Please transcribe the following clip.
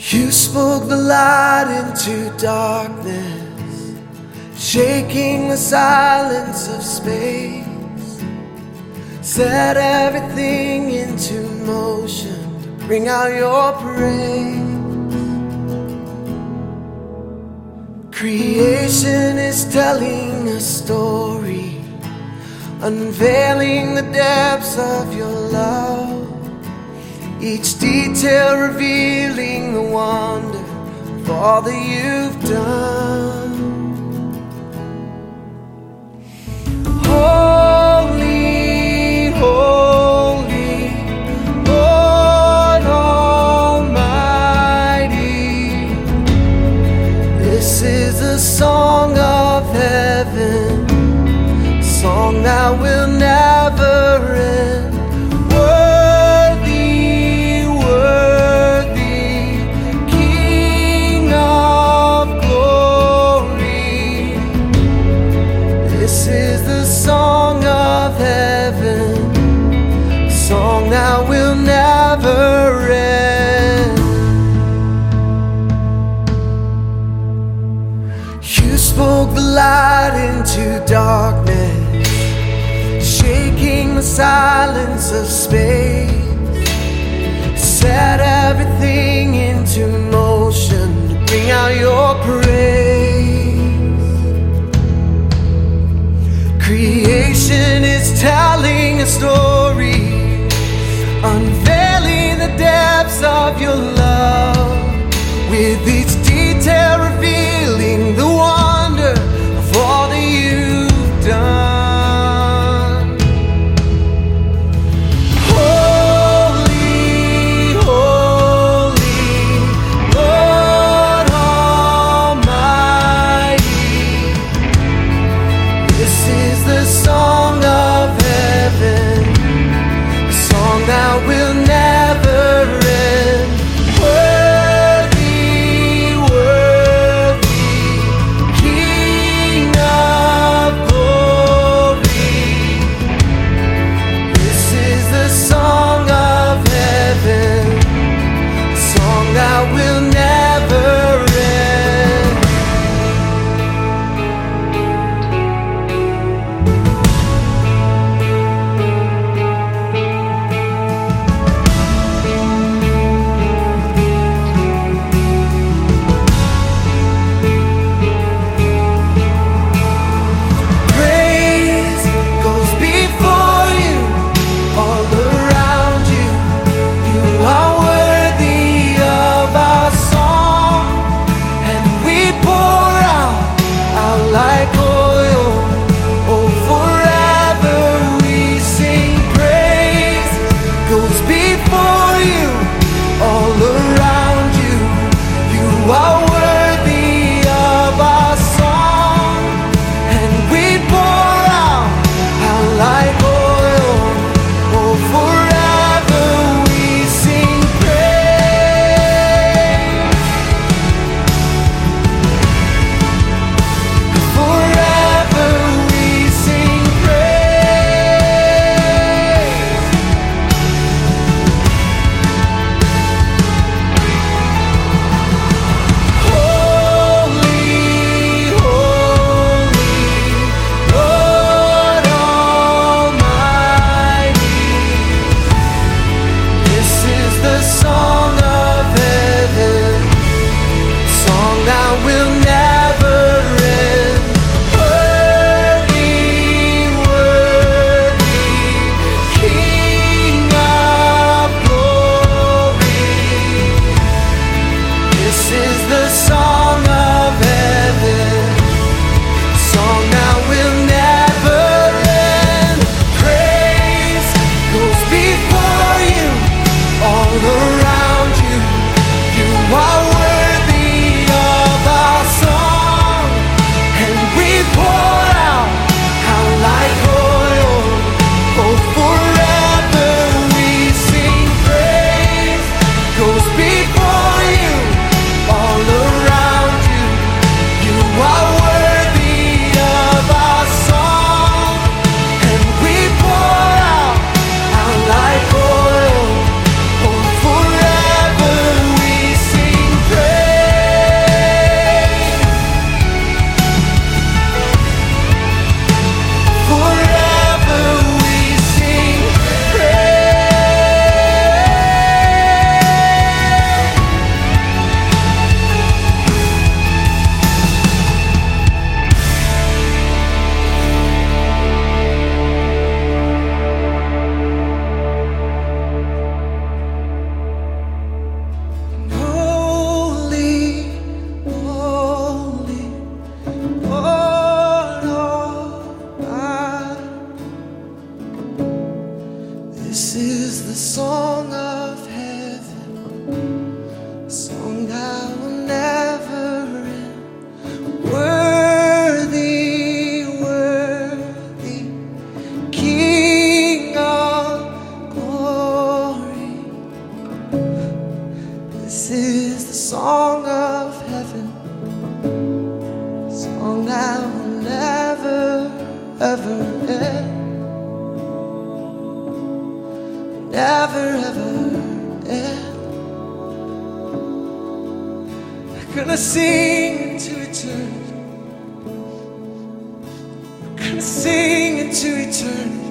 You spoke the light into darkness, shaking the silence of space. Set everything into motion to bring out your praise. Creation is telling a story, unveiling the depths of your love. Each detail revealing the wonder of all that you've done. Holy, holy, Lord Almighty. This is the song of heaven, a song that will never end. This is the song of heaven, a song that will never end. You spoke the light into darkness, shaking the silence of space. Set everything into motion to bring out your praise. Creation is telling a story, unveiling the depths of your love, with each detail revealing the wonder of all that you've done. Holy, holy, Lord Almighty. This is the song of heaven, a song that will never end. Worthy, gonna sing into eternity. We're gonna sing into eternity.